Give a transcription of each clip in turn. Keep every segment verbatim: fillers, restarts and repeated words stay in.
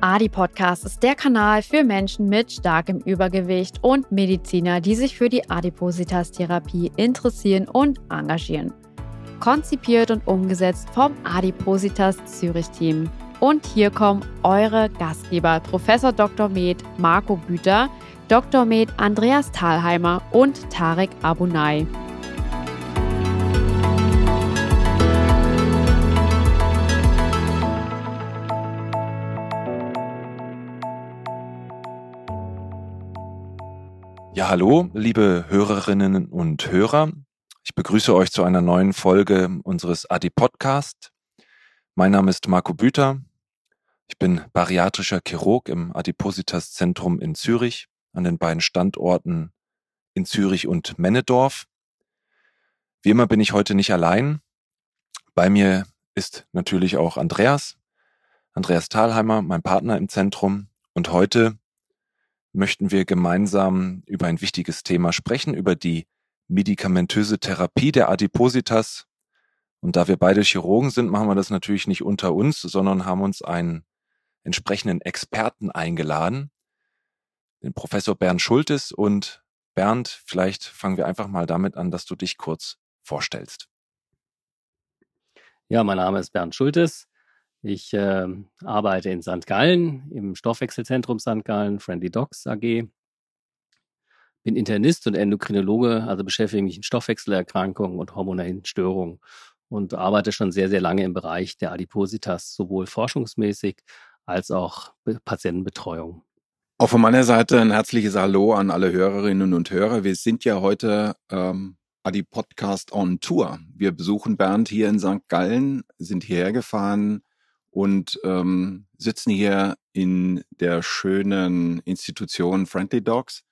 Adi-Podcast ist der Kanal für Menschen mit starkem Übergewicht und Mediziner, die sich für die Adipositas-Therapie interessieren und engagieren. Konzipiert und umgesetzt vom Adipositas Zürich-Team. Und hier kommen eure Gastgeber Professor Doktor Med Marco Büter, Doktor Med Andreas Thalheimer und Tarek Abunay. Ja, hallo, liebe Hörerinnen und Hörer. Ich begrüße euch zu einer neuen Folge unseres Adi-Podcast. Mein Name ist Marco Büter. Ich bin bariatrischer Chirurg im Adipositas-Zentrum in Zürich, an den beiden Standorten in Zürich und Männedorf. Wie immer bin ich heute nicht allein. Bei mir ist natürlich auch Andreas, Andreas Thalheimer, mein Partner im Zentrum. Und heute möchten wir gemeinsam über ein wichtiges Thema sprechen, über die medikamentöse Therapie der Adipositas. Und da wir beide Chirurgen sind, machen wir das natürlich nicht unter uns, sondern haben uns einen entsprechenden Experten eingeladen, den Professor Bernd Schultes. Und Bernd, vielleicht fangen wir einfach mal damit an, dass du dich kurz vorstellst. Ja, mein Name ist Bernd Schultes. Ich äh, arbeite in Sankt Gallen, im Stoffwechselzentrum Sankt Gallen, Friendly Docs A G. Bin Internist und Endokrinologe, also beschäftige mich mit Stoffwechselerkrankungen und hormonellen Störungen und arbeite schon sehr, sehr lange im Bereich der Adipositas, sowohl forschungsmäßig als auch Patientenbetreuung. Auch von meiner Seite ein herzliches Hallo an alle Hörerinnen und Hörer. Wir sind ja heute ähm, Adi-Podcast on Tour. Wir besuchen Bernd hier in Sankt Gallen, sind hierher gefahren und ähm, sitzen hier in der schönen Institution Friendly Docs.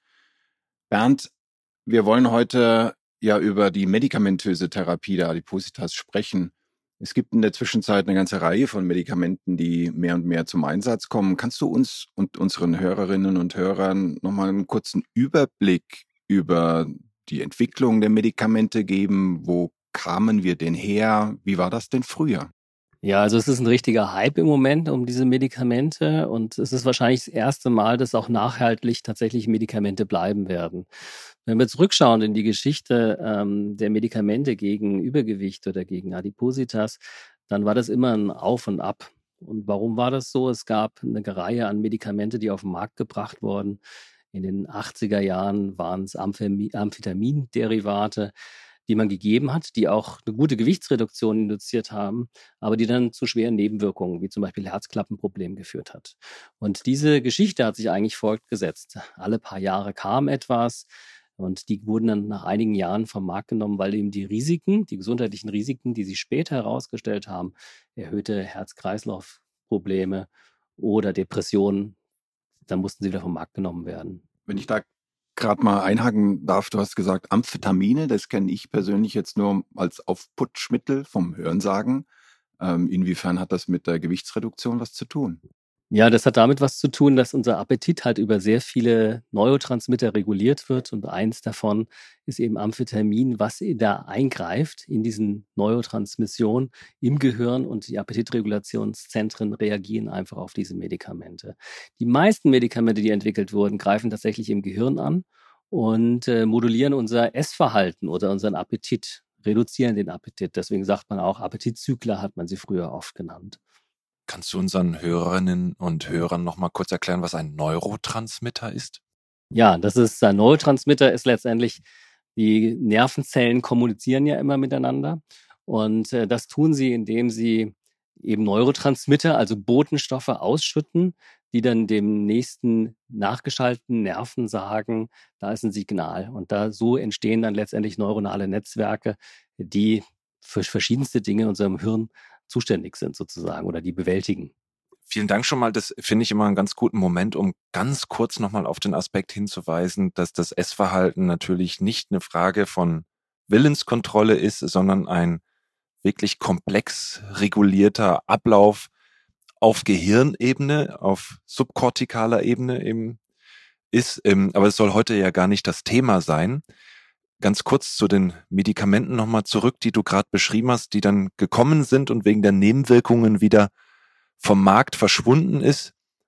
Bernd, wir wollen heute ja über die medikamentöse Therapie der Adipositas sprechen. Es gibt in der Zwischenzeit eine ganze Reihe von Medikamenten, die mehr und mehr zum Einsatz kommen. Kannst du uns und unseren Hörerinnen und Hörern nochmal einen kurzen Überblick über die Entwicklung der Medikamente geben? Wo kamen wir denn her? Wie war das denn früher? Ja, also es ist ein richtiger Hype im Moment um diese Medikamente und es ist wahrscheinlich das erste Mal, dass auch nachhaltig tatsächlich Medikamente bleiben werden. Wenn wir zurückschauen in die Geschichte ähm, der Medikamente gegen Übergewicht oder gegen Adipositas, dann war das immer ein Auf und Ab. Und warum war das so? Es gab eine Reihe an Medikamente, die auf den Markt gebracht wurden. In den achtziger Jahren waren es Amphemi- Amphetaminderivate, die man gegeben hat, die auch eine gute Gewichtsreduktion induziert haben, aber die dann zu schweren Nebenwirkungen, wie zum Beispiel Herzklappenproblemen geführt hat. Und diese Geschichte hat sich eigentlich fortgesetzt. Alle paar Jahre kam etwas und die wurden dann nach einigen Jahren vom Markt genommen, weil eben die Risiken, die gesundheitlichen Risiken, die sich später herausgestellt haben, erhöhte Herz-Kreislauf-Probleme oder Depressionen, dann mussten sie wieder vom Markt genommen werden. Wenn ich da gerade mal einhaken darf, du hast gesagt Amphetamine, das kenne ich persönlich jetzt nur als Aufputschmittel vom Hörensagen. Ähm, inwiefern hat das mit der Gewichtsreduktion was zu tun? Ja, das hat damit was zu tun, dass unser Appetit halt über sehr viele Neurotransmitter reguliert wird und eins davon ist eben Amphetamin, was da eingreift in diesen Neurotransmission im Gehirn und die Appetitregulationszentren reagieren einfach auf diese Medikamente. Die meisten Medikamente, die entwickelt wurden, greifen tatsächlich im Gehirn an und äh, modulieren unser Essverhalten oder unseren Appetit, reduzieren den Appetit. Deswegen sagt man auch, Appetitzügler hat man sie früher oft genannt. Kannst du unseren Hörerinnen und Hörern noch mal kurz erklären, was ein Neurotransmitter ist? Ja, das ist ein Neurotransmitter, ist letztendlich, die Nervenzellen kommunizieren ja immer miteinander und äh, das tun sie, indem sie eben Neurotransmitter, also Botenstoffe ausschütten, die dann dem nächsten nachgeschalteten Nerven sagen, da ist ein Signal. Und da so entstehen dann letztendlich neuronale Netzwerke, die für verschiedenste Dinge in unserem Hirn zuständig sind sozusagen oder die bewältigen. Vielen Dank schon mal. Das finde ich immer einen ganz guten Moment, um ganz kurz nochmal auf den Aspekt hinzuweisen, dass das Essverhalten natürlich nicht eine Frage von Willenskontrolle ist, sondern ein wirklich komplex regulierter Ablauf auf Gehirnebene, auf subkortikaler Ebene eben ist. Aber es soll heute ja gar nicht das Thema sein. Ganz kurz zu den Medikamenten nochmal zurück, die du gerade beschrieben hast, die dann gekommen sind und wegen der Nebenwirkungen wieder vom Markt verschwunden ist.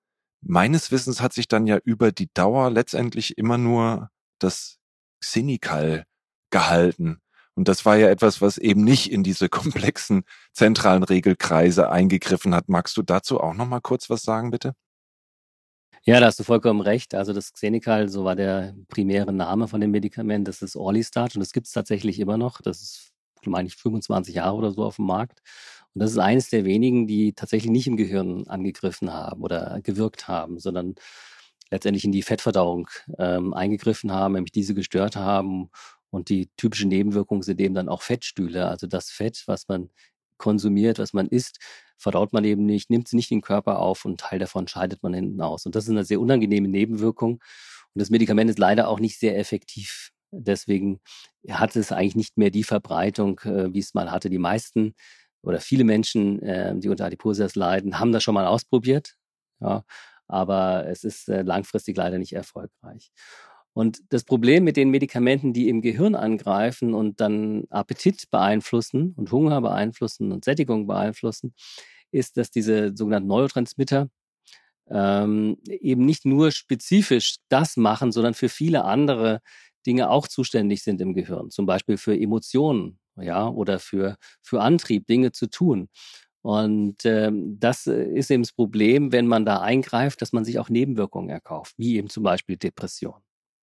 meines Wissens hat sich dann ja über die Dauer letztendlich immer nur das Xenical gehalten. Und das war ja etwas, was eben nicht in diese komplexen zentralen Regelkreise eingegriffen hat. Magst du dazu auch noch mal kurz was sagen, bitte? Ja, da hast du vollkommen recht. Also das Xenical, so war der primäre Name von dem Medikament, das ist Orlistat und das gibt es tatsächlich immer noch. Das ist, meine ich, fünfundzwanzig Jahre oder so auf dem Markt. Und das ist eines der wenigen, die tatsächlich nicht im Gehirn angegriffen haben oder gewirkt haben, sondern letztendlich in die Fettverdauung ähm, eingegriffen haben, nämlich diese gestört haben. Und die typische Nebenwirkung sind eben dann auch Fettstühle. Also das Fett, was man konsumiert, was man isst, verdaut man eben nicht, nimmt es nicht in den Körper auf und Teil davon scheidet man hinten aus. Und das ist eine sehr unangenehme Nebenwirkung. Und das Medikament ist leider auch nicht sehr effektiv. Deswegen hat es eigentlich nicht mehr die Verbreitung, äh, wie es mal hatte. Die meisten oder viele Menschen, äh, die unter Adipositas leiden, haben das schon mal ausprobiert. Ja, aber es ist äh, langfristig leider nicht erfolgreich. Und das Problem mit den Medikamenten, die im Gehirn angreifen und dann Appetit beeinflussen und Hunger beeinflussen und Sättigung beeinflussen, ist, dass diese sogenannten Neurotransmitter ähm, eben nicht nur spezifisch das machen, sondern für viele andere Dinge auch zuständig sind im Gehirn. Zum Beispiel für Emotionen, ja, oder für, für Antrieb, Dinge zu tun. Und ähm, das ist eben das Problem, wenn man da eingreift, dass man sich auch Nebenwirkungen erkauft, wie eben zum Beispiel Depression.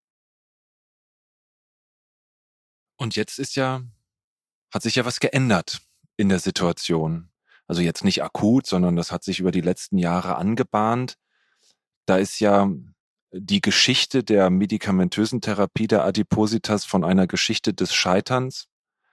Und jetzt ist ja, hat sich ja was geändert in der Situation. Also jetzt nicht akut, sondern das hat sich über die letzten Jahre angebahnt. Da ist ja die Geschichte der medikamentösen Therapie der Adipositas von einer Geschichte des Scheiterns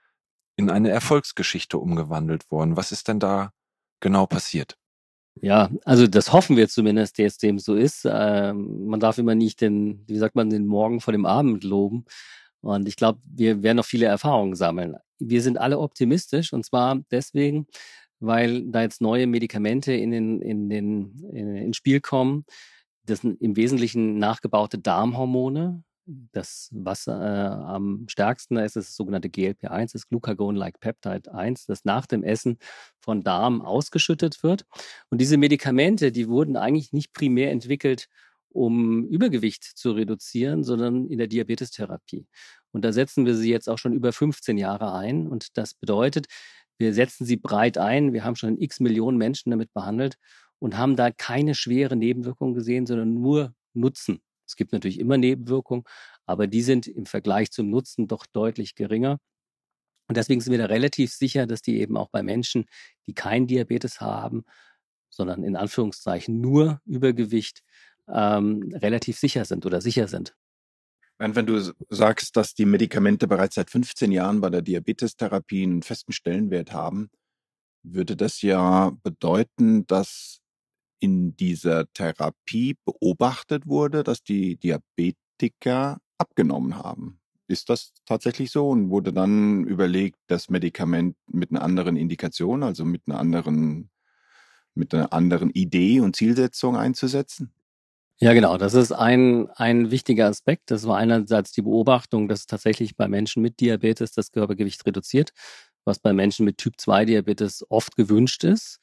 in eine Erfolgsgeschichte umgewandelt worden. Was ist denn da genau passiert? Ja, also das hoffen wir zumindest, dass dem so ist. Ähm, man darf immer nicht den, wie sagt man, den Morgen vor dem Abend loben. Und ich glaube, wir werden noch viele Erfahrungen sammeln. Wir sind alle optimistisch und zwar deswegen, weil da jetzt neue Medikamente in den, in den, in, ins Spiel kommen. Das sind im Wesentlichen nachgebaute Darmhormone. Das, was äh, am stärksten ist, ist das sogenannte G L P eins, das Glucagon-like Peptide eins, das nach dem Essen von Darm ausgeschüttet wird. Und diese Medikamente, die wurden eigentlich nicht primär entwickelt, um Übergewicht zu reduzieren, sondern in der Diabetestherapie. Und da setzen wir sie jetzt auch schon über fünfzehn Jahre ein. Und das bedeutet, wir setzen sie breit ein. Wir haben schon x Millionen Menschen damit behandelt und haben da keine schwere Nebenwirkungen gesehen, sondern nur Nutzen. Es gibt natürlich immer Nebenwirkungen, aber die sind im Vergleich zum Nutzen doch deutlich geringer. Und deswegen sind wir da relativ sicher, dass die eben auch bei Menschen, die kein Diabetes haben, sondern in Anführungszeichen nur Übergewicht, ähm, relativ sicher sind oder sicher sind. Wenn du sagst, dass die Medikamente bereits seit fünfzehn Jahren bei der Diabetestherapie einen festen Stellenwert haben, würde das ja bedeuten, dass in dieser Therapie beobachtet wurde, dass die Diabetiker abgenommen haben. Ist das tatsächlich so? Und wurde dann überlegt, das Medikament mit einer anderen Indikation, also mit einer anderen, mit einer anderen Idee und Zielsetzung einzusetzen? Ja, genau. Das ist ein, ein wichtiger Aspekt. Das war einerseits die Beobachtung, dass tatsächlich bei Menschen mit Diabetes das Körpergewicht reduziert, was bei Menschen mit Typ zwei Diabetes oft gewünscht ist.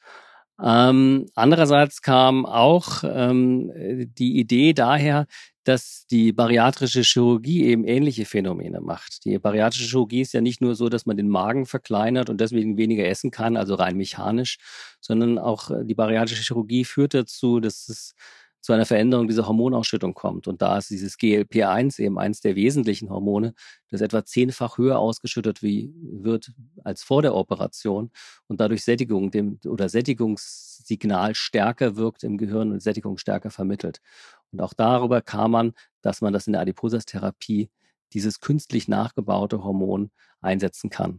Ähm, andererseits kam auch ähm, die Idee daher, dass die bariatrische Chirurgie eben ähnliche Phänomene macht. Die bariatrische Chirurgie ist ja nicht nur so, dass man den Magen verkleinert und deswegen weniger essen kann, also rein mechanisch, sondern auch die bariatrische Chirurgie führt dazu, dass es zu einer Veränderung dieser Hormonausschüttung kommt. Und da ist dieses G L P eins eben eines der wesentlichen Hormone, das etwa zehnfach höher ausgeschüttet wie, wird als vor der Operation und dadurch Sättigung dem, oder Sättigungssignal stärker wirkt im Gehirn und Sättigung stärker vermittelt. Und auch darüber kam man, dass man das in der Adipositas-Therapie, dieses künstlich nachgebaute Hormon, einsetzen kann.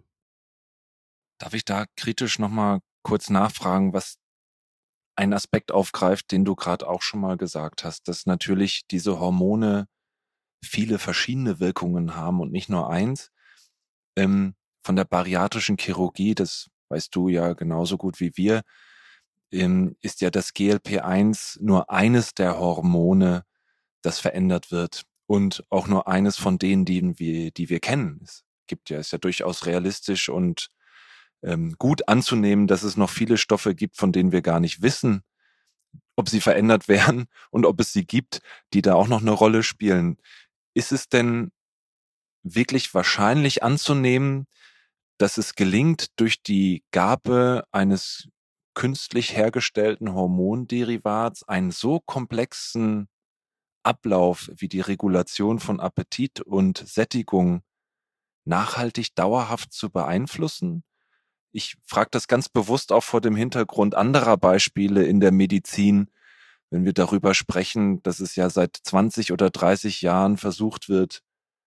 Darf ich da kritisch nochmal kurz nachfragen, was einen Aspekt aufgreift, den du gerade auch schon mal gesagt hast, dass natürlich diese Hormone viele verschiedene Wirkungen haben und nicht nur eins. Ähm, von der bariatrischen Chirurgie, das weißt du ja genauso gut wie wir, ähm, ist ja das G L P eins nur eines der Hormone, das verändert wird und auch nur eines von denen, die wir, die wir kennen. Es gibt ja, ist ja durchaus realistisch und ähm, gut anzunehmen, dass es noch viele Stoffe gibt, von denen wir gar nicht wissen, ob sie verändert werden und ob es sie gibt, die da auch noch eine Rolle spielen. Ist es denn wirklich wahrscheinlich anzunehmen, dass es gelingt, durch die Gabe eines künstlich hergestellten Hormonderivats einen so komplexen Ablauf wie die Regulation von Appetit und Sättigung nachhaltig dauerhaft zu beeinflussen? Ich frage das ganz bewusst auch vor dem Hintergrund anderer Beispiele in der Medizin, wenn wir darüber sprechen, dass es ja seit zwanzig oder dreißig Jahren versucht wird,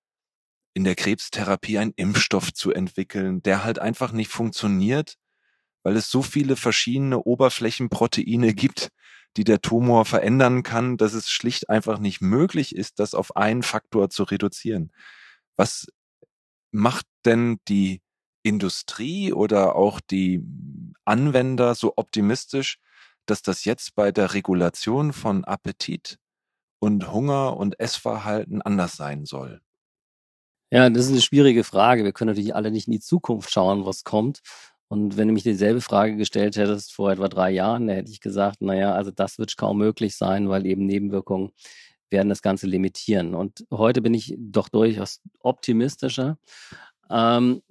in der Krebstherapie einen Impfstoff zu entwickeln, der halt einfach nicht funktioniert, weil es so viele verschiedene Oberflächenproteine gibt, die der Tumor verändern kann, dass es schlicht einfach nicht möglich ist, das auf einen Faktor zu reduzieren. Was macht denn die Industrie oder auch die Anwender so optimistisch, dass das jetzt bei der Regulation von Appetit und Hunger und Essverhalten anders sein soll? Ja, das ist eine schwierige Frage. Wir können natürlich alle nicht in die Zukunft schauen, was kommt. Und wenn du mich dieselbe Frage gestellt hättest vor etwa drei Jahren, dann hätte ich gesagt, naja, also das wird kaum möglich sein, weil eben Nebenwirkungen werden das Ganze limitieren. Und heute bin ich doch durchaus optimistischer, ähm,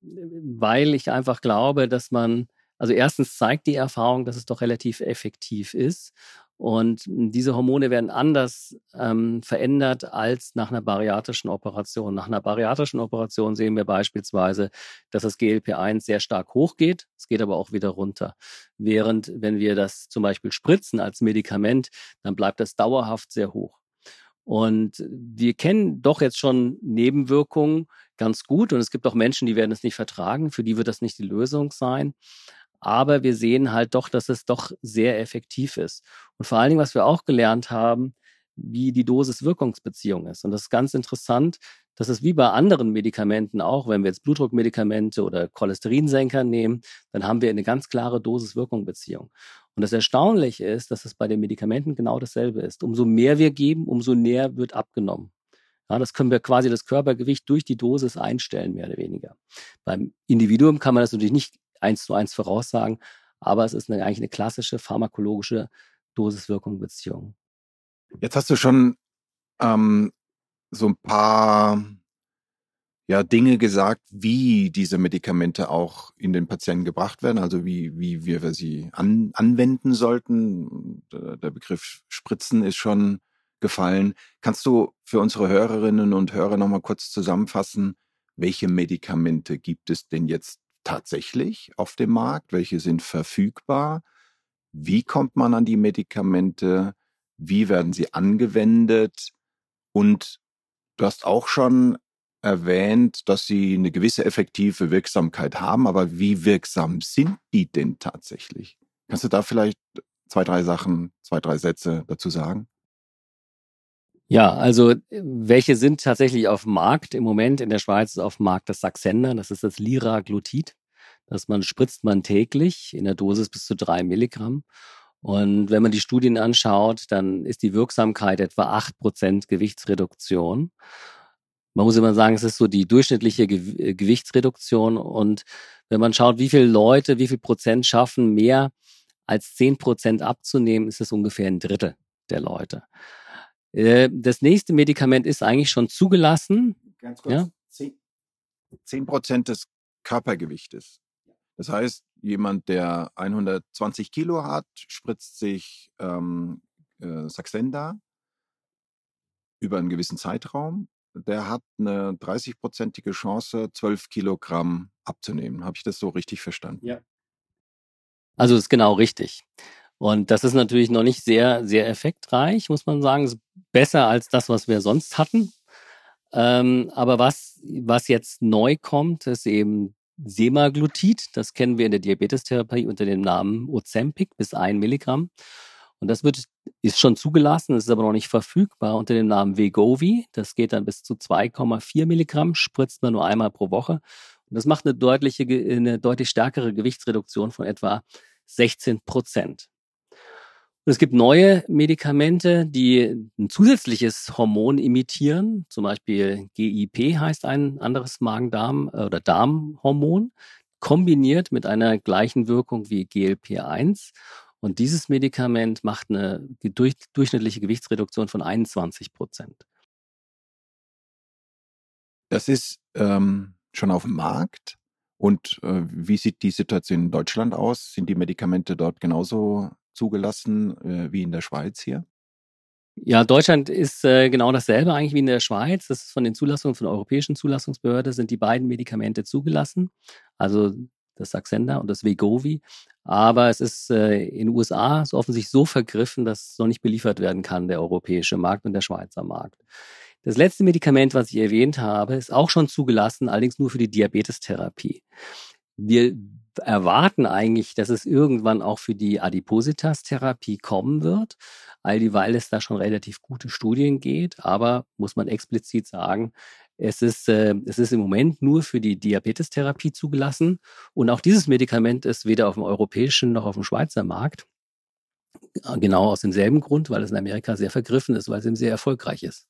weil ich einfach glaube, dass man, also erstens zeigt die Erfahrung, dass es doch relativ effektiv ist. Und diese Hormone werden anders ähm, verändert als nach einer bariatrischen Operation. Nach einer bariatrischen Operation sehen wir beispielsweise, dass das G L P eins sehr stark hochgeht. Es geht aber auch wieder runter. Während, wenn wir das zum Beispiel spritzen als Medikament, dann bleibt das dauerhaft sehr hoch. Und wir kennen doch jetzt schon Nebenwirkungen ganz gut. Und es gibt auch Menschen, die werden es nicht vertragen. Für die wird das nicht die Lösung sein. Aber wir sehen halt doch, dass es doch sehr effektiv ist. Und vor allen Dingen, was wir auch gelernt haben, wie die Dosis-Wirkungsbeziehung ist. Und das ist ganz interessant, dass es wie bei anderen Medikamenten auch, wenn wir jetzt Blutdruckmedikamente oder Cholesterinsenker nehmen, dann haben wir eine ganz klare Dosis-Wirkung-Beziehung. Und das Erstaunliche ist, dass es bei den Medikamenten genau dasselbe ist. Umso mehr wir geben, umso näher wird abgenommen. Ja, das können wir quasi das Körpergewicht durch die Dosis einstellen, mehr oder weniger. Beim Individuum kann man das natürlich nicht eins zu eins voraussagen, aber es ist eine, eigentlich eine klassische pharmakologische Dosis-Wirkung-Beziehung. Jetzt hast du schon ähm, so ein paar ja, Dinge gesagt, wie diese Medikamente auch in den Patienten gebracht werden, also wie, wie wir sie an, anwenden sollten. Der Begriff Spritzen ist schon gefallen. Kannst du für unsere Hörerinnen und Hörer nochmal kurz zusammenfassen, welche Medikamente gibt es denn jetzt tatsächlich auf dem Markt? Welche sind verfügbar? Wie kommt man an die Medikamente? Wie werden sie angewendet? Und du hast auch schon erwähnt, dass sie eine gewisse effektive Wirksamkeit haben, aber wie wirksam sind die denn tatsächlich? Kannst du da vielleicht zwei, drei Sachen, zwei, drei Sätze dazu sagen? Ja, also welche sind tatsächlich auf dem Markt? Im Moment in der Schweiz ist auf dem Markt das Saxenda, das ist das Liraglutid. Das man spritzt man täglich in der Dosis bis zu drei Milligramm. Und wenn man die Studien anschaut, dann ist die Wirksamkeit etwa acht Prozent Gewichtsreduktion. Man muss immer sagen, es ist so die durchschnittliche Ge- Gewichtsreduktion. Und wenn man schaut, wie viele Leute, wie viel Prozent schaffen, mehr als zehn Prozent abzunehmen, ist es ungefähr ein Drittel der Leute. Das nächste Medikament ist eigentlich schon zugelassen. Ganz kurz, ja? zehn Prozent des Körpergewichtes. Das heißt, jemand, der hundertzwanzig Kilo hat, spritzt sich ähm, äh, Saxenda über einen gewissen Zeitraum. Der hat eine dreißig-prozentige Chance, zwölf Kilogramm abzunehmen. Habe ich das so richtig verstanden? Ja. Also ist genau richtig. Und das ist natürlich noch nicht sehr, sehr effektreich, muss man sagen. Ist besser als das, was wir sonst hatten. Ähm, aber was, was jetzt neu kommt, ist eben Semaglutid. Das kennen wir in der Diabetestherapie unter dem Namen Ozempic bis ein Milligramm. Und das wird, ist schon zugelassen, ist aber noch nicht verfügbar unter dem Namen Wegovy. Das geht dann bis zu zwei Komma vier Milligramm, spritzt man nur einmal pro Woche. Und das macht eine deutliche, eine deutlich stärkere Gewichtsreduktion von etwa sechzehn Prozent. Und es gibt neue Medikamente, die ein zusätzliches Hormon imitieren. Zum Beispiel G I P heißt ein anderes Magen-Darm- oder Darmhormon, kombiniert mit einer gleichen Wirkung wie G L P eins. Und dieses Medikament macht eine durch, durchschnittliche Gewichtsreduktion von einundzwanzig Prozent. Das ist ähm, schon auf dem Markt. Und äh, wie sieht die Situation in Deutschland aus? Sind die Medikamente dort genauso zugelassen äh, wie in der Schweiz hier? Ja, Deutschland ist äh, genau dasselbe eigentlich wie in der Schweiz. Das ist von den Zulassungen, von der europäischen Zulassungsbehörde sind die beiden Medikamente zugelassen. Also das Saxenda und das Wegovy. Aber es ist äh, in den U S A so offensichtlich so vergriffen, dass es noch nicht beliefert werden kann, der europäische Markt und der Schweizer Markt. Das letzte Medikament, was ich erwähnt habe, ist auch schon zugelassen, allerdings nur für die Diabetestherapie. Wir erwarten eigentlich, dass es irgendwann auch für die Adipositas-Therapie kommen wird, all dieweil es da schon relativ gute Studien geht, aber muss man explizit sagen, es ist, äh, es ist im Moment nur für die Diabetestherapie zugelassen und auch dieses Medikament ist weder auf dem europäischen noch auf dem Schweizer Markt. Genau aus demselben Grund, weil es in Amerika sehr vergriffen ist, weil es eben sehr erfolgreich ist.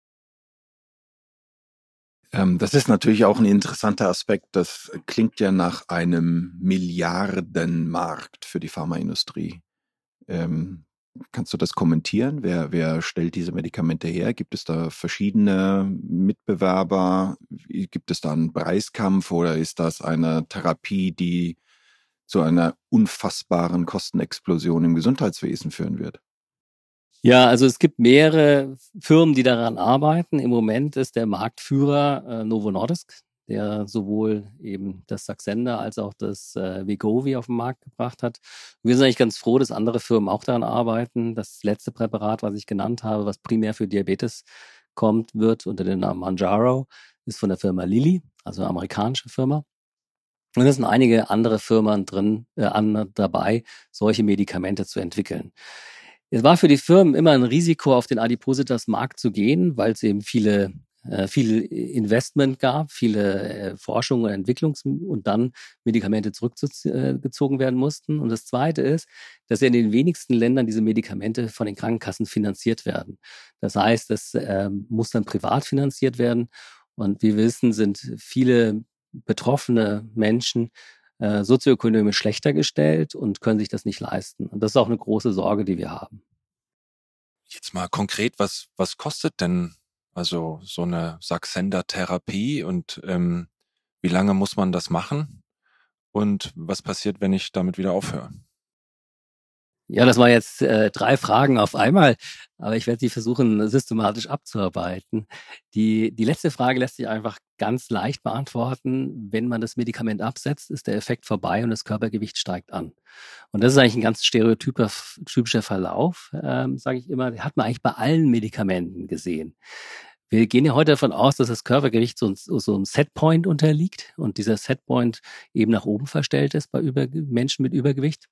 Ähm, das ist natürlich auch ein interessanter Aspekt. Das klingt ja nach einem Milliardenmarkt für die Pharmaindustrie. Ähm, kannst du das kommentieren? Wer, wer stellt diese Medikamente her? Gibt es da verschiedene Mitbewerber? Gibt es da einen Preiskampf oder ist das eine Therapie, die zu einer unfassbaren Kostenexplosion im Gesundheitswesen führen wird? Ja, also es gibt mehrere Firmen, die daran arbeiten. Im Moment ist der Marktführer äh, Novo Nordisk, der sowohl eben das Saxenda als auch das äh, Wegovy auf den Markt gebracht hat. Wir sind eigentlich ganz froh, dass andere Firmen auch daran arbeiten. Das letzte Präparat, was ich genannt habe, was primär für Diabetes kommt, wird unter dem Namen Mounjaro, ist von der Firma Lilly, also eine amerikanische Firma. Und es sind einige andere Firmen drin, äh, an, dabei, solche Medikamente zu entwickeln. Es war für die Firmen immer ein Risiko, auf den Adipositas-Markt zu gehen, weil es eben viele, äh, viel Investment gab, viele äh, Forschung und Entwicklungs- und dann Medikamente zurückgezogen werden mussten. Und das Zweite ist, dass ja in den wenigsten Ländern diese Medikamente von den Krankenkassen finanziert werden. Das heißt, das äh, muss dann privat finanziert werden. Und wie wir wissen, sind viele betroffene Menschen äh, sozioökonomisch schlechter gestellt und können sich das nicht leisten. Und das ist auch eine große Sorge, die wir haben. Jetzt mal konkret, was was kostet denn also so eine Saxenda-Therapie und ähm, wie lange muss man das machen? Und was passiert, wenn ich damit wieder aufhöre? Ja, das waren jetzt äh, drei Fragen auf einmal, aber ich werde sie versuchen, systematisch abzuarbeiten. Die, die letzte Frage lässt sich einfach ganz leicht beantworten. Wenn man das Medikament absetzt, ist der Effekt vorbei und das Körpergewicht steigt an. Und das ist eigentlich ein ganz stereotyper, typischer Verlauf, ähm, sage ich immer. Den hat man eigentlich bei allen Medikamenten gesehen. Wir gehen ja heute davon aus, dass das Körpergewicht so, so einem Setpoint unterliegt und dieser Setpoint eben nach oben verstellt ist bei Über- Menschen mit Übergewicht.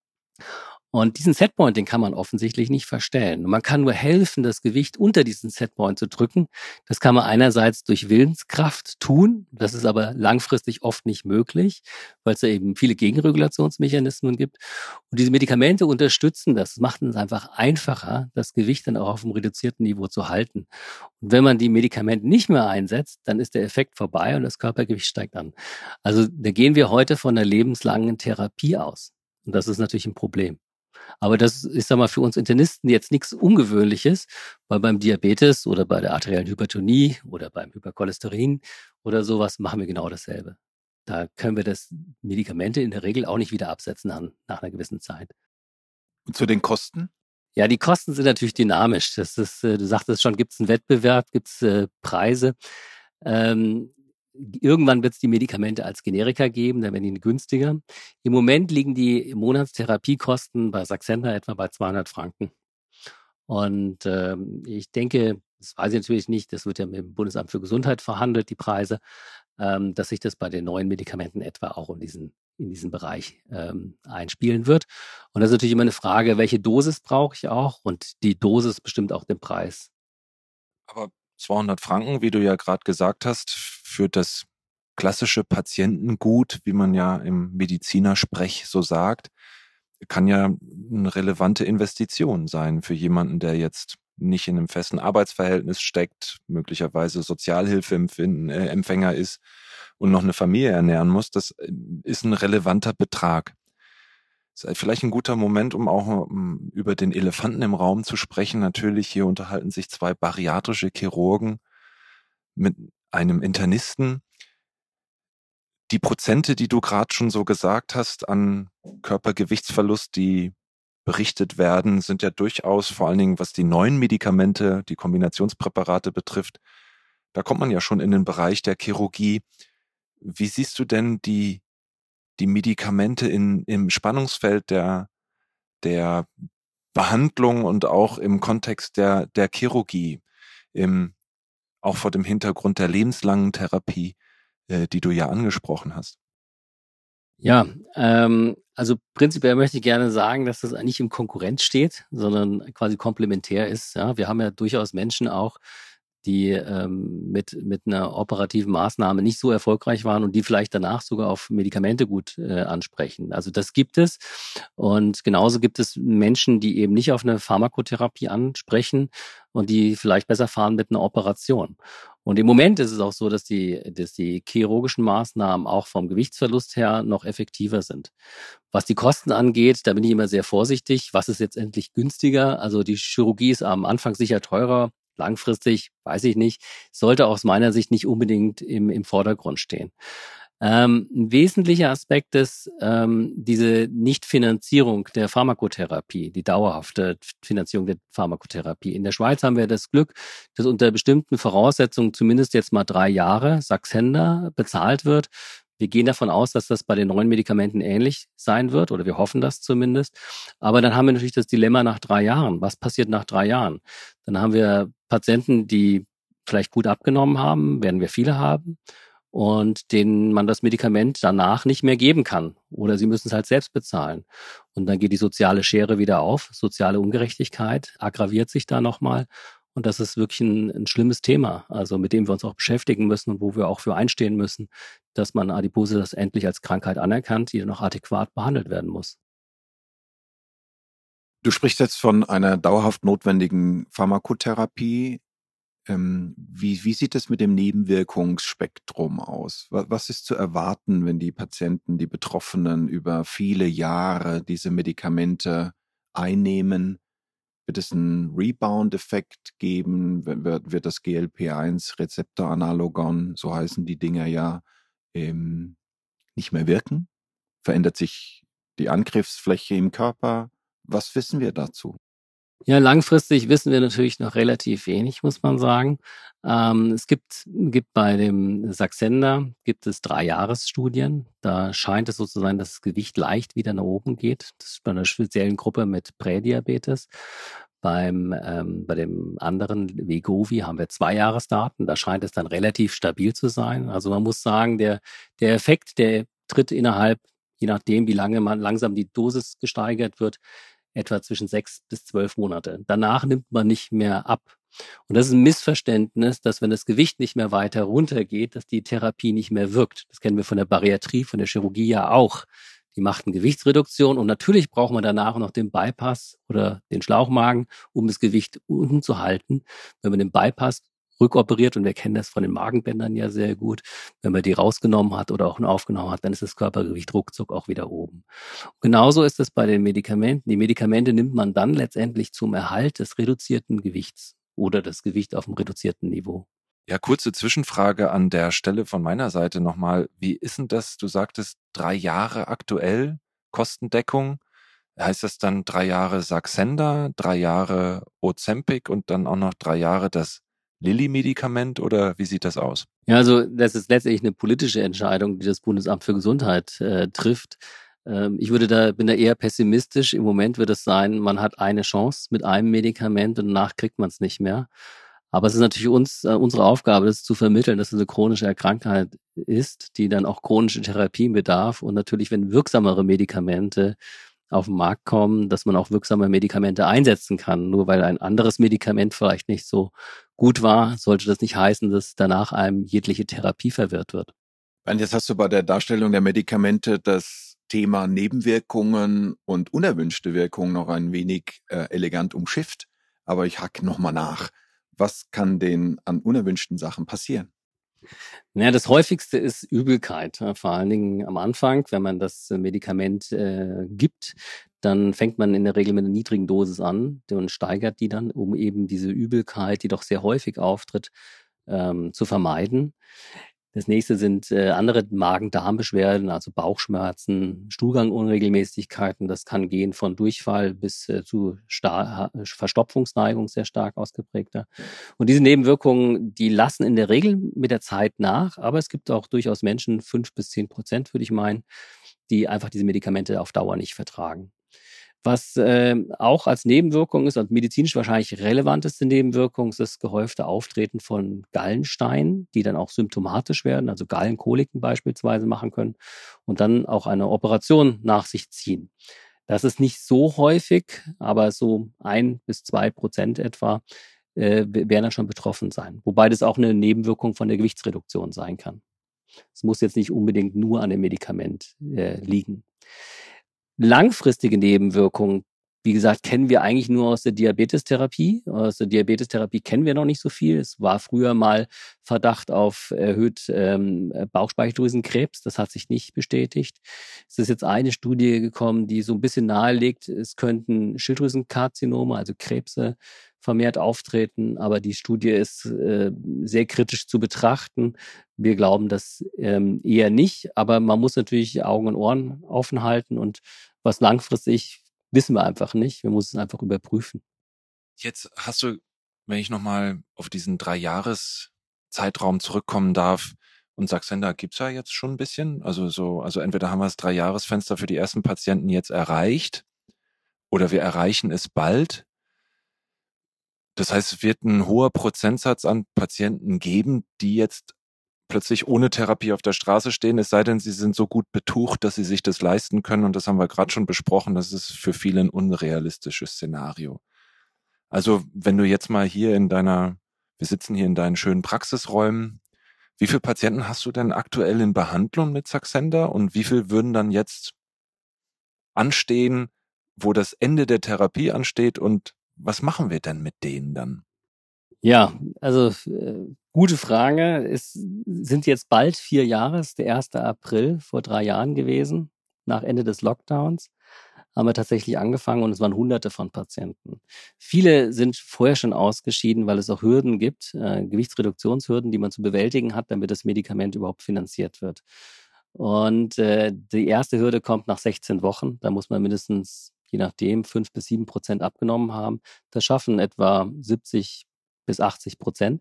Und diesen Setpoint, den kann man offensichtlich nicht verstellen. Und man kann nur helfen, das Gewicht unter diesen Setpoint zu drücken. Das kann man einerseits durch Willenskraft tun. Das ist aber langfristig oft nicht möglich, weil es da eben viele Gegenregulationsmechanismen gibt. Und diese Medikamente unterstützen das. Das macht es einfach einfacher, das Gewicht dann auch auf einem reduzierten Niveau zu halten. Und wenn man die Medikamente nicht mehr einsetzt, dann ist der Effekt vorbei und das Körpergewicht steigt an. Also da gehen wir heute von einer lebenslangen Therapie aus. Und das ist natürlich ein Problem. Aber das ist, sag mal, für uns Internisten jetzt nichts Ungewöhnliches, weil beim Diabetes oder bei der arteriellen Hypertonie oder beim Hypercholesterin oder sowas machen wir genau dasselbe. Da können wir das Medikamente in der Regel auch nicht wieder absetzen nach, nach einer gewissen Zeit. Und zu den Kosten? Ja, die Kosten sind natürlich dynamisch. Das ist, du sagtest schon, gibt es einen Wettbewerb, gibt es äh, Preise. Ähm, Irgendwann wird es die Medikamente als Generika geben, dann werden die günstiger. Im Moment liegen die Monatstherapiekosten bei Saxenda etwa bei zweihundert Franken. Und ähm, ich denke, das weiß ich natürlich nicht, das wird ja mit dem Bundesamt für Gesundheit verhandelt, die Preise, ähm, dass sich das bei den neuen Medikamenten etwa auch in diesen, in diesen Bereich ähm, einspielen wird. Und das ist natürlich immer eine Frage, welche Dosis brauche ich auch? Und die Dosis bestimmt auch den Preis. Aber zweihundert Franken, wie du ja gerade gesagt hast, für das klassische Patientengut, wie man ja im Medizinersprech so sagt, kann ja eine relevante Investition sein für jemanden, der jetzt nicht in einem festen Arbeitsverhältnis steckt, möglicherweise Sozialhilfeempfänger ist und noch eine Familie ernähren muss. Das ist ein relevanter Betrag. ist vielleicht ein guter Moment, um auch um, über den Elefanten im Raum zu sprechen. Natürlich, hier unterhalten sich zwei bariatrische Chirurgen mit einem Internisten. Die Prozente, die du gerade schon so gesagt hast, an Körpergewichtsverlust, die berichtet werden, sind ja durchaus, vor allen Dingen was die neuen Medikamente, die Kombinationspräparate betrifft, da kommt man ja schon in den Bereich der Chirurgie. Wie siehst du denn die, die Medikamente in, im Spannungsfeld der, der Behandlung und auch im Kontext der, der Chirurgie, im, auch vor dem Hintergrund der lebenslangen Therapie, äh, die du ja angesprochen hast? Ja, ähm, also prinzipiell möchte ich gerne sagen, dass das nicht im Konkurrenz steht, sondern quasi komplementär ist. Ja, wir haben ja durchaus Menschen auch, die ähm, mit mit einer operativen Maßnahme nicht so erfolgreich waren und die vielleicht danach sogar auf Medikamente gut äh, ansprechen. Also das gibt es. Und genauso gibt es Menschen, die eben nicht auf eine Pharmakotherapie ansprechen und die vielleicht besser fahren mit einer Operation. Und im Moment ist es auch so, dass die, dass die chirurgischen Maßnahmen auch vom Gewichtsverlust her noch effektiver sind. Was die Kosten angeht, da bin ich immer sehr vorsichtig. Was ist jetzt endlich günstiger? Also die Chirurgie ist am Anfang sicher teurer. Langfristig, weiß ich nicht, sollte aus meiner Sicht nicht unbedingt im, im Vordergrund stehen. Ähm, ein wesentlicher Aspekt ist ähm, diese Nichtfinanzierung der Pharmakotherapie, die dauerhafte Finanzierung der Pharmakotherapie. In der Schweiz haben wir das Glück, dass unter bestimmten Voraussetzungen zumindest jetzt mal drei Jahre Saxenda bezahlt wird. Wir gehen davon aus, dass das bei den neuen Medikamenten ähnlich sein wird, oder wir hoffen das zumindest. Aber dann haben wir natürlich das Dilemma nach drei Jahren. Was passiert nach drei Jahren? Dann haben wir Patienten, die vielleicht gut abgenommen haben, werden wir viele haben, und denen man das Medikament danach nicht mehr geben kann. Oder sie müssen es halt selbst bezahlen. Und dann geht die soziale Schere wieder auf. Soziale Ungerechtigkeit aggraviert sich da nochmal. Und das ist wirklich ein, ein schlimmes Thema, also mit dem wir uns auch beschäftigen müssen und wo wir auch für einstehen müssen, dass man Adipositas endlich als Krankheit anerkannt, die dann auch adäquat behandelt werden muss. Du sprichst jetzt von einer dauerhaft notwendigen Pharmakotherapie. Ähm, wie, wie sieht es mit dem Nebenwirkungsspektrum aus? Was, was ist zu erwarten, wenn die Patienten, die Betroffenen über viele Jahre diese Medikamente einnehmen? Wird es einen Rebound-Effekt geben? Wird, wird das G L P eins Rezeptoranalogon, so heißen die Dinger ja, ähm, nicht mehr wirken? Verändert sich die Angriffsfläche im Körper? Was wissen wir dazu? Ja, langfristig wissen wir natürlich noch relativ wenig, muss man sagen. Ähm, es gibt, gibt bei dem Saxenda gibt es drei Jahresstudien. Da scheint es so zu sein, dass das Gewicht leicht wieder nach oben geht. Das ist bei einer speziellen Gruppe mit Prädiabetes. Beim, ähm, bei dem anderen Wegovy haben wir zwei Jahresdaten. Da scheint es dann relativ stabil zu sein. Also man muss sagen, der, der Effekt, der tritt innerhalb, je nachdem, wie lange man langsam die Dosis gesteigert wird, etwa zwischen sechs bis zwölf Monate. Danach nimmt man nicht mehr ab. Und das ist ein Missverständnis, dass wenn das Gewicht nicht mehr weiter runtergeht, dass die Therapie nicht mehr wirkt. Das kennen wir von der Bariatrie, von der Chirurgie ja auch. Die macht eine Gewichtsreduktion und natürlich braucht man danach noch den Bypass oder den Schlauchmagen, um das Gewicht unten zu halten. Wenn man den Bypass rückoperiert, und wir kennen das von den Magenbändern ja sehr gut, wenn man die rausgenommen hat oder auch aufgenommen hat, dann ist das Körpergewicht ruckzuck auch wieder oben. Und genauso ist es bei den Medikamenten. Die Medikamente nimmt man dann letztendlich zum Erhalt des reduzierten Gewichts oder das Gewicht auf dem reduzierten Niveau. Ja, kurze Zwischenfrage an der Stelle von meiner Seite nochmal. Wie ist denn das? Du sagtest drei Jahre aktuell Kostendeckung. Heißt das dann drei Jahre Saxenda, drei Jahre Ozempic und dann auch noch drei Jahre das Lilly-Medikament, oder wie sieht das aus? Ja, also das ist letztendlich eine politische Entscheidung, die das Bundesamt für Gesundheit äh, trifft. Ähm, ich würde da, bin da eher pessimistisch. Im Moment wird es sein, man hat eine Chance mit einem Medikament und danach kriegt man es nicht mehr. Aber es ist natürlich uns, äh, unsere Aufgabe, das zu vermitteln, dass es eine chronische Krankheit ist, die dann auch chronische Therapien bedarf. Und natürlich, wenn wirksamere Medikamente auf den Markt kommen, dass man auch wirksame Medikamente einsetzen kann. Nur weil ein anderes Medikament vielleicht nicht so gut war, sollte das nicht heißen, dass danach einem jegliche Therapie verwehrt wird. Und jetzt hast du bei der Darstellung der Medikamente das Thema Nebenwirkungen und unerwünschte Wirkungen noch ein wenig äh, elegant umschifft. Aber ich hake nochmal nach. Was kann denn an unerwünschten Sachen passieren? Naja, das häufigste ist Übelkeit. Vor allen Dingen am Anfang, wenn man das Medikament äh, gibt, dann fängt man in der Regel mit einer niedrigen Dosis an und steigert die dann, um eben diese Übelkeit, die doch sehr häufig auftritt, ähm, zu vermeiden. Das nächste sind äh, andere Magen-Darm-Beschwerden, also Bauchschmerzen, Stuhlgangunregelmäßigkeiten. Das kann gehen von Durchfall bis äh, zu Star- Verstopfungsneigung, sehr stark ausgeprägter. Und diese Nebenwirkungen, die lassen in der Regel mit der Zeit nach, aber es gibt auch durchaus Menschen, fünf bis zehn Prozent würde ich meinen, die einfach diese Medikamente auf Dauer nicht vertragen. Was äh, auch als Nebenwirkung ist und medizinisch wahrscheinlich relevanteste Nebenwirkung ist das gehäufte Auftreten von Gallensteinen, die dann auch symptomatisch werden, also Gallenkoliken beispielsweise machen können und dann auch eine Operation nach sich ziehen. Das ist nicht so häufig, aber so ein bis zwei Prozent etwa äh, werden dann schon betroffen sein. Wobei das auch eine Nebenwirkung von der Gewichtsreduktion sein kann. Es muss jetzt nicht unbedingt nur an dem Medikament äh, liegen. Langfristige Nebenwirkungen, wie gesagt, kennen wir eigentlich nur aus der Diabetestherapie. Aus der Diabetestherapie kennen wir noch nicht so viel. Es war früher mal Verdacht auf erhöht ähm, Bauchspeicheldrüsenkrebs. Das hat sich nicht bestätigt. Es ist jetzt eine Studie gekommen, die so ein bisschen nahelegt, es könnten Schilddrüsenkarzinome, also Krebse, vermehrt auftreten. Aber die Studie ist äh, sehr kritisch zu betrachten. Wir glauben das ähm, eher nicht. Aber man muss natürlich Augen und Ohren offen halten und was langfristig wissen wir einfach nicht. Wir müssen es einfach überprüfen. Jetzt hast du, wenn ich nochmal auf diesen Drei-Jahres-Zeitraum zurückkommen darf, und Saxenda gibt's ja jetzt schon ein bisschen. Also so, also entweder haben wir das Drei-Jahres-Fenster für die ersten Patienten jetzt erreicht oder wir erreichen es bald. Das heißt, es wird ein hoher Prozentsatz an Patienten geben, die jetzt plötzlich ohne Therapie auf der Straße stehen, es sei denn, sie sind so gut betucht, dass sie sich das leisten können. Und das haben wir gerade schon besprochen, das ist für viele ein unrealistisches Szenario. Also wenn du jetzt mal hier in deiner, wir sitzen hier in deinen schönen Praxisräumen, wie viele Patienten hast du denn aktuell in Behandlung mit Saxenda und wie viel würden dann jetzt anstehen, wo das Ende der Therapie ansteht und was machen wir denn mit denen dann? Ja, also äh, gute Frage. Es sind jetzt bald vier Jahre, es ist der erste April vor drei Jahren gewesen, nach Ende des Lockdowns haben wir tatsächlich angefangen und es waren hunderte von Patienten. Viele sind vorher schon ausgeschieden, weil es auch Hürden gibt, äh, Gewichtsreduktionshürden, die man zu bewältigen hat, damit das Medikament überhaupt finanziert wird. Und äh, die erste Hürde kommt nach sechzehn Wochen. Da muss man mindestens, je nachdem, fünf bis sieben Prozent abgenommen haben. Das schaffen etwa siebzig bis achtzig Prozent.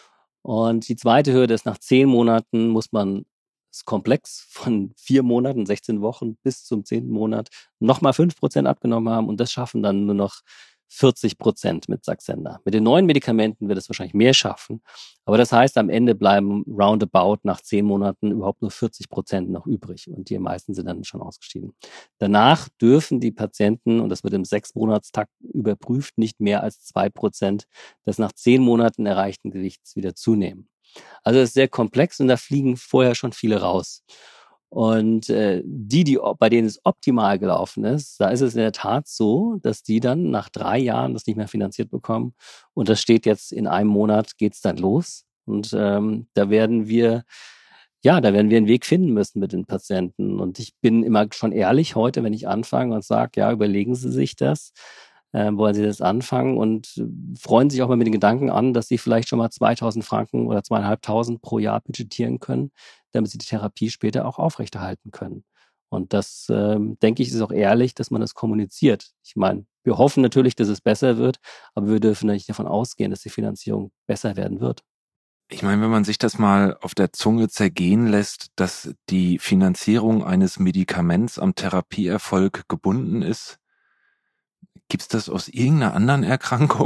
Und die zweite Hürde ist, nach zehn Monaten muss man das Komplex von vier Monaten, sechzehn Wochen bis zum zehnten Monat nochmal fünf Prozent abgenommen haben. Und das schaffen dann nur noch vierzig Prozent mit Saxenda. Mit den neuen Medikamenten wird es wahrscheinlich mehr schaffen. Aber das heißt, am Ende bleiben roundabout nach zehn Monaten überhaupt nur vierzig Prozent noch übrig. Und die meisten sind dann schon ausgeschieden. Danach dürfen die Patienten, und das wird im Sechsmonatstakt überprüft, nicht mehr als zwei Prozent des nach zehn Monaten erreichten Gewichts wieder zunehmen. Also es ist sehr komplex und da fliegen vorher schon viele raus. Und äh, die, die, bei denen es optimal gelaufen ist, da ist es in der Tat so, dass die dann nach drei Jahren das nicht mehr finanziert bekommen. Und das steht jetzt in einem Monat, geht's dann los. Und ähm, da werden wir, ja, da werden wir einen Weg finden müssen mit den Patienten. Und ich bin immer schon ehrlich heute, wenn ich anfange und sage, ja, überlegen Sie sich das. Äh, wollen Sie das anfangen und freuen sich auch mal mit den Gedanken an, dass Sie vielleicht schon mal zweitausend Franken oder zweieinhalbtausend pro Jahr budgetieren können, damit Sie die Therapie später auch aufrechterhalten können. Und das, ähm, denke ich, ist auch ehrlich, dass man das kommuniziert. Ich meine, wir hoffen natürlich, dass es besser wird, aber wir dürfen nicht davon ausgehen, dass die Finanzierung besser werden wird. Ich meine, wenn man sich das mal auf der Zunge zergehen lässt, dass die Finanzierung eines Medikaments am Therapieerfolg gebunden ist, gibt es das aus irgendeiner anderen Erkrankung,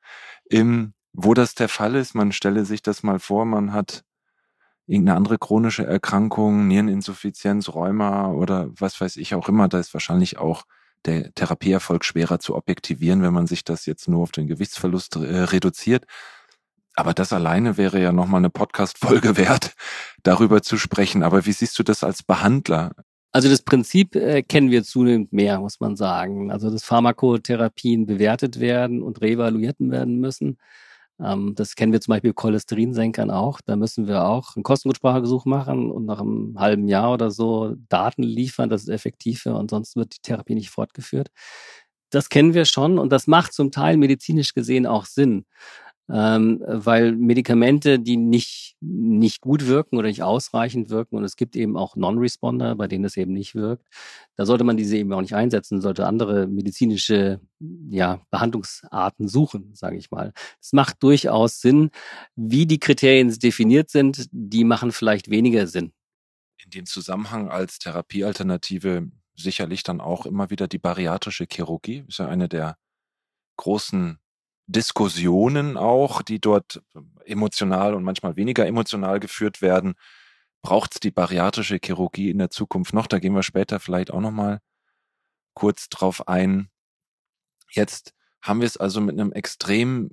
im, wo das der Fall ist? Man stelle sich das mal vor, man hat irgendeine andere chronische Erkrankung, Niereninsuffizienz, Rheuma oder was weiß ich auch immer. Da ist wahrscheinlich auch der Therapieerfolg schwerer zu objektivieren, wenn man sich das jetzt nur auf den Gewichtsverlust äh, reduziert. Aber das alleine wäre ja nochmal eine Podcast-Folge wert, darüber zu sprechen. Aber wie siehst du das als Behandler? Also das Prinzip äh, kennen wir zunehmend mehr, muss man sagen. Also dass Pharmakotherapien bewertet werden und reevaluiert werden müssen. Ähm, das kennen wir zum Beispiel bei Cholesterinsenkern auch. Da müssen wir auch ein Kostengutsprachegesuch machen und nach einem halben Jahr oder so Daten liefern, das ist effektiv, und sonst wird die Therapie nicht fortgeführt. Das kennen wir schon und das macht zum Teil medizinisch gesehen auch Sinn. Ähm, weil Medikamente, die nicht, nicht gut wirken oder nicht ausreichend wirken, und es gibt eben auch Non-Responder, bei denen es eben nicht wirkt, da sollte man diese eben auch nicht einsetzen, sollte andere medizinische ja, Behandlungsarten suchen, sage ich mal. Es macht durchaus Sinn. Wie die Kriterien definiert sind, die machen vielleicht weniger Sinn. In dem Zusammenhang als Therapiealternative sicherlich dann auch immer wieder die bariatrische Chirurgie, ist ja eine der großen Diskussionen auch, die dort emotional und manchmal weniger emotional geführt werden. Braucht es die bariatrische Chirurgie in der Zukunft noch? Da gehen wir später vielleicht auch nochmal kurz drauf ein. Jetzt haben wir es also mit einem extrem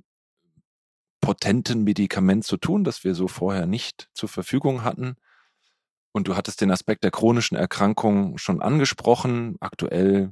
potenten Medikament zu tun, das wir so vorher nicht zur Verfügung hatten. Und du hattest den Aspekt der chronischen Erkrankung schon angesprochen. Aktuell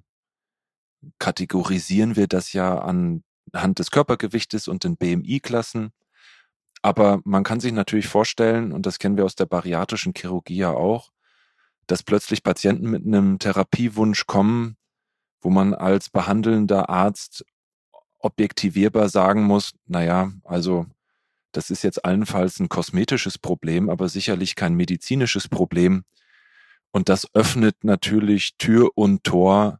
kategorisieren wir das ja anhand des Körpergewichtes und den B M I-Klassen. Aber man kann sich natürlich vorstellen, und das kennen wir aus der bariatrischen Chirurgie ja auch, dass plötzlich Patienten mit einem Therapiewunsch kommen, wo man als behandelnder Arzt objektivierbar sagen muss, naja, also das ist jetzt allenfalls ein kosmetisches Problem, aber sicherlich kein medizinisches Problem. Und das öffnet natürlich Tür und Tor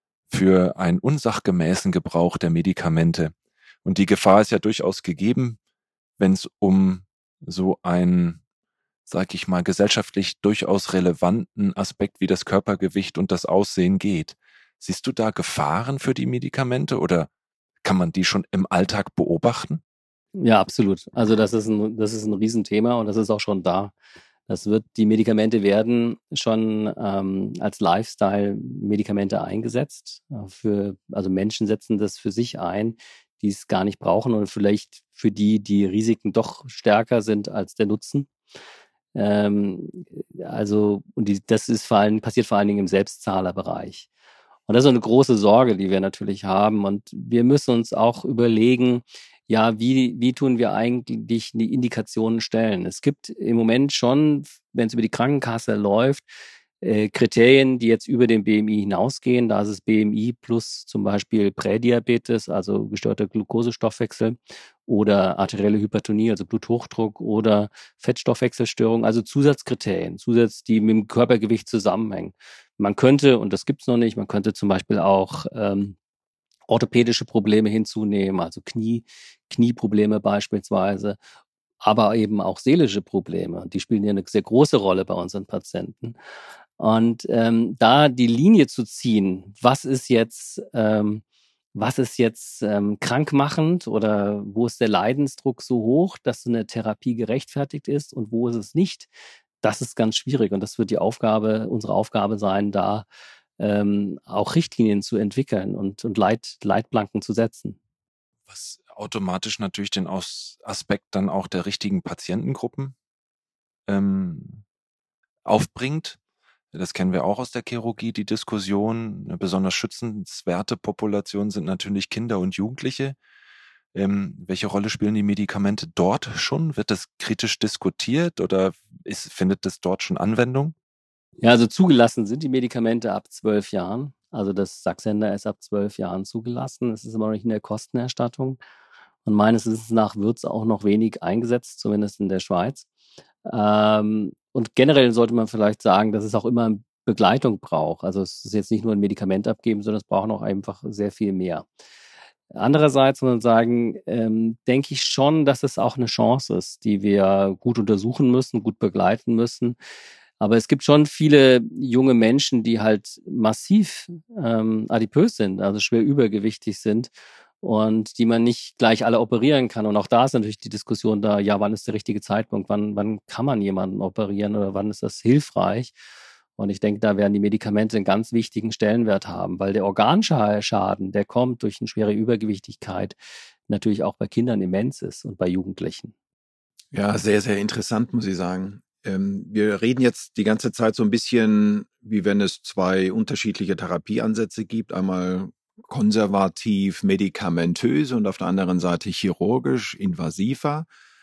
für einen unsachgemäßen Gebrauch der Medikamente. Und die Gefahr ist ja durchaus gegeben, wenn es um so einen, sag ich mal, gesellschaftlich durchaus relevanten Aspekt wie das Körpergewicht und das Aussehen geht. Siehst du da Gefahren für die Medikamente oder kann man die schon im Alltag beobachten? Ja, absolut. Also das ist ein, das ist ein Riesenthema und das ist auch schon da. Das wird, die Medikamente werden schon ähm, als Lifestyle-Medikamente eingesetzt. Für, also Menschen setzen das für sich ein, die es gar nicht brauchen oder vielleicht für die die Risiken doch stärker sind als der Nutzen. Ähm, also und die, das ist vor allem passiert vor allen Dingen im Selbstzahlerbereich. Und das ist eine große Sorge, die wir natürlich haben. Und wir müssen uns auch überlegen, ja, wie, wie tun wir eigentlich die Indikationen stellen? Es gibt im Moment schon, wenn es über die Krankenkasse läuft, äh, Kriterien, die jetzt über den B M I hinausgehen. Da ist es B M I plus zum Beispiel Prädiabetes, also gestörter Glukosestoffwechsel oder arterielle Hypertonie, also Bluthochdruck oder Fettstoffwechselstörung, also Zusatzkriterien, Zusatz, die mit dem Körpergewicht zusammenhängen. Man könnte, und das gibt's noch nicht, man könnte zum Beispiel auch ähm, orthopädische Probleme hinzunehmen, also Knie, Knieprobleme beispielsweise, aber eben auch seelische Probleme. Die spielen ja eine sehr große Rolle bei unseren Patienten. Und ähm, da die Linie zu ziehen, was ist jetzt, ähm, was ist jetzt ähm, krankmachend oder wo ist der Leidensdruck so hoch, dass eine Therapie gerechtfertigt ist und wo ist es nicht, das ist ganz schwierig. Und das wird die Aufgabe, unsere Aufgabe sein, da ähm, auch Richtlinien zu entwickeln und, und Leit, Leitplanken zu setzen. Was automatisch natürlich den Aus Aspekt dann auch der richtigen Patientengruppen ähm, aufbringt. Das kennen wir auch aus der Chirurgie, die Diskussion. Eine besonders schützenswerte Population sind natürlich Kinder und Jugendliche. Ähm, welche Rolle spielen die Medikamente dort schon? Wird das kritisch diskutiert oder ist, findet das dort schon Anwendung? Ja, also zugelassen sind die Medikamente ab zwölf Jahren. Also das Saxenda ist ab zwölf Jahren zugelassen. Es ist aber noch nicht in der Kostenerstattung. Und meines Wissens nach wird es auch noch wenig eingesetzt, zumindest in der Schweiz. Ähm, und generell sollte man vielleicht sagen, dass es auch immer Begleitung braucht. Also es ist jetzt nicht nur ein Medikament abgeben, sondern es braucht noch einfach sehr viel mehr. Andererseits muss man sagen, ähm, denke ich schon, dass es auch eine Chance ist, die wir gut untersuchen müssen, gut begleiten müssen. Aber es gibt schon viele junge Menschen, die halt massiv ähm, adipös sind, also schwer übergewichtig sind und die man nicht gleich alle operieren kann. Und auch da ist natürlich die Diskussion da, ja, wann ist der richtige Zeitpunkt, wann, wann kann man jemanden operieren oder wann ist das hilfreich? Und ich denke, da werden die Medikamente einen ganz wichtigen Stellenwert haben, weil der Organschaden, der kommt durch eine schwere Übergewichtigkeit, natürlich auch bei Kindern immens ist und bei Jugendlichen. Ja, sehr, sehr interessant, muss ich sagen. Ähm, wir reden jetzt die ganze Zeit so ein bisschen, wie wenn es zwei unterschiedliche Therapieansätze gibt. Einmal konservativ, medikamentös und auf der anderen Seite chirurgisch, invasiver.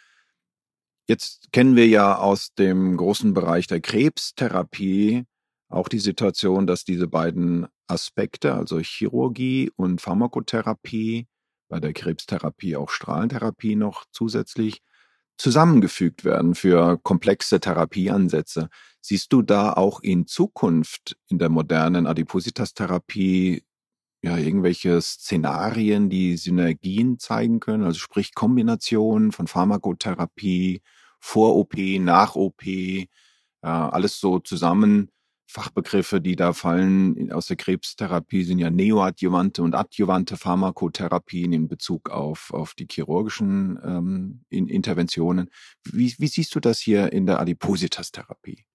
Jetzt kennen wir ja aus dem großen Bereich der Krebstherapie auch die Situation, dass diese beiden Aspekte, also Chirurgie und Pharmakotherapie, bei der Krebstherapie auch Strahlentherapie noch zusätzlich, zusammengefügt werden für komplexe Therapieansätze. Siehst du da auch in Zukunft in der modernen Adipositas-Therapie ja irgendwelche Szenarien, die Synergien zeigen können, also sprich Kombinationen von Pharmakotherapie, Vor-O P, Nach-O P, äh, alles so zusammen. Fachbegriffe, die da fallen aus der Krebstherapie, sind ja neoadjuvante und adjuvante Pharmakotherapien in Bezug auf, auf die chirurgischen ähm, in Interventionen. Wie, wie siehst du das hier in der Adipositas-Therapie?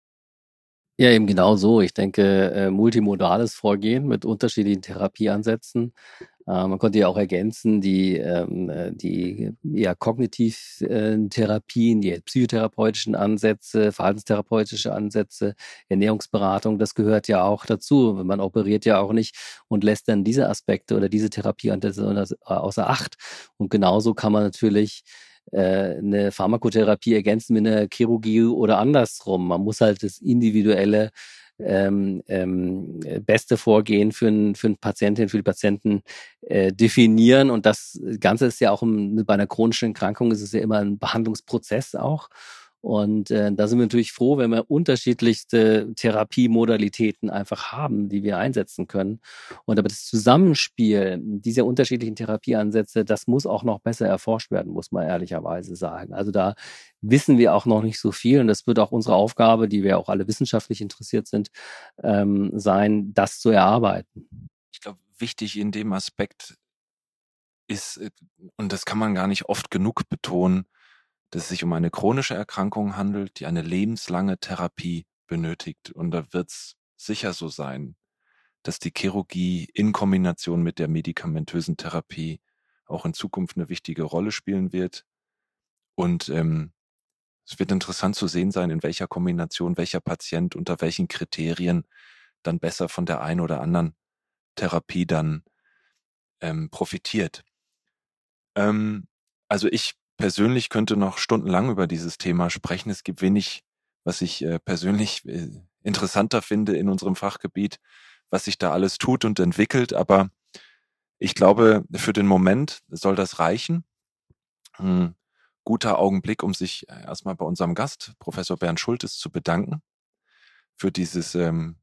Ja, eben genau so. Ich denke, äh, multimodales Vorgehen mit unterschiedlichen Therapieansätzen. Äh, man konnte ja auch ergänzen, die, ähm, äh, die eher kognitiven äh, Therapien, die psychotherapeutischen Ansätze, verhaltenstherapeutische Ansätze, Ernährungsberatung, das gehört ja auch dazu. Man operiert ja auch nicht und lässt dann diese Aspekte oder diese Therapieansätze außer Acht. Und genauso kann man natürlich eine Pharmakotherapie ergänzen mit einer Chirurgie oder andersrum. Man muss halt das individuelle ähm, ähm, beste Vorgehen für einen für einen Patientin, für die Patienten äh, definieren. Und das Ganze ist ja auch im, bei einer chronischen Erkrankung ist es ja immer ein Behandlungsprozess auch. Und äh, da sind wir natürlich froh, wenn wir unterschiedlichste Therapiemodalitäten einfach haben, die wir einsetzen können. Und aber das Zusammenspiel dieser unterschiedlichen Therapieansätze, das muss auch noch besser erforscht werden, muss man ehrlicherweise sagen. Also da wissen wir auch noch nicht so viel. Und das wird auch unsere Aufgabe, die wir auch alle wissenschaftlich interessiert sind, ähm, sein, das zu erarbeiten. Ich glaube, wichtig in dem Aspekt ist, und das kann man gar nicht oft genug betonen, dass es sich um eine chronische Erkrankung handelt, die eine lebenslange Therapie benötigt. Und da wird es sicher so sein, dass die Chirurgie in Kombination mit der medikamentösen Therapie auch in Zukunft eine wichtige Rolle spielen wird. Und ähm, es wird interessant zu sehen sein, in welcher Kombination welcher Patient unter welchen Kriterien dann besser von der einen oder anderen Therapie dann ähm, profitiert. Ähm, also ich persönlich könnte noch stundenlang über dieses Thema sprechen. Es gibt wenig, was ich äh, persönlich äh, interessanter finde in unserem Fachgebiet, was sich da alles tut und entwickelt. Aber ich glaube, für den Moment soll das reichen. Ein guter Augenblick, um sich erstmal bei unserem Gast, Professor Bernd Schultes, zu bedanken für dieses ähm,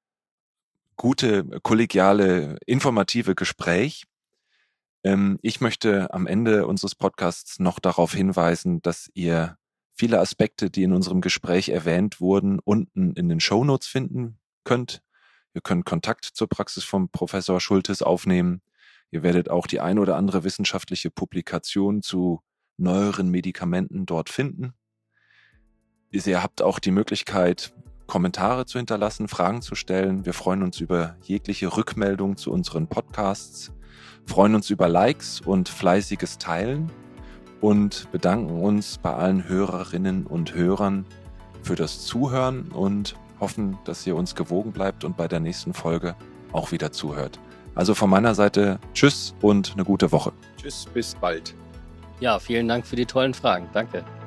gute, kollegiale, informative Gespräch. Ich möchte am Ende unseres Podcasts noch darauf hinweisen, dass ihr viele Aspekte, die in unserem Gespräch erwähnt wurden, unten in den Shownotes finden könnt. Ihr könnt Kontakt zur Praxis vom Professor Schultes aufnehmen. Ihr werdet auch die ein oder andere wissenschaftliche Publikation zu neueren Medikamenten dort finden. Ihr habt auch die Möglichkeit, Kommentare zu hinterlassen, Fragen zu stellen. Wir freuen uns über jegliche Rückmeldung zu unseren Podcasts. Freuen uns über Likes und fleißiges Teilen und bedanken uns bei allen Hörerinnen und Hörern für das Zuhören und hoffen, dass ihr uns gewogen bleibt und bei der nächsten Folge auch wieder zuhört. Also von meiner Seite tschüss und eine gute Woche. Tschüss, bis bald. Ja, vielen Dank für die tollen Fragen. Danke.